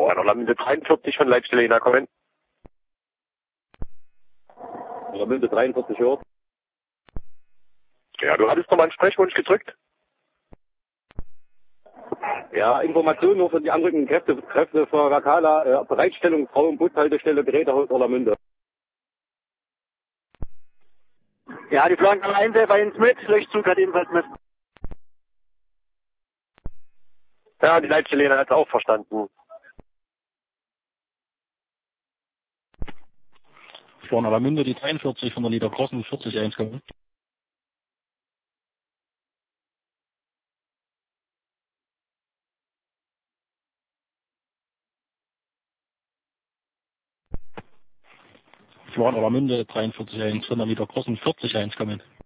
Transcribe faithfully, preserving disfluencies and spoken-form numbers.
Orlamünde dreiundvierzig von Leitstelle Jena kommen. Orlamünde dreiundvierzig hört. Ja, du hattest nochmal einen Sprechwunsch gedrückt. Ja, Information nur für die anrückenden Kräfte, Kräfte für Rakala, äh, Bereitstellung, Frau- und Bushaltestelle, Gerätehaus Orlamünde. Ja, die Flanken eins bei uns mit, Löschzug hat ebenfalls mit. Ja, die Leitstelle Jena hat es auch verstanden. Von Orlamünde die dreiundvierzig von der Niederkrossen vierzig eins kommen. Von Orlamünde dreiundvierzig eins von der Niederkrossen vierzig eins kommen.